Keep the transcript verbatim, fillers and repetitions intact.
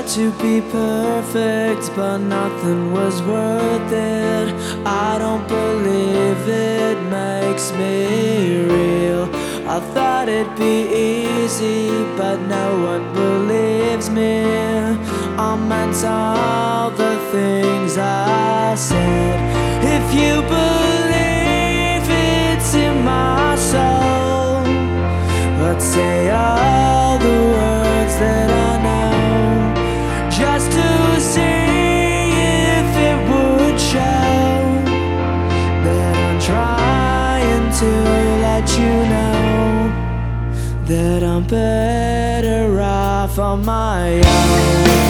tried to be perfect, but nothing was worth it. I don't believe it makes me real. I thought it'd be easy, but no one believes me. I meant all the things I said. If you believe it's in my soul, let's say all the words that I know, just to see if it would show that I'm trying to let you know that I'm better off on my own.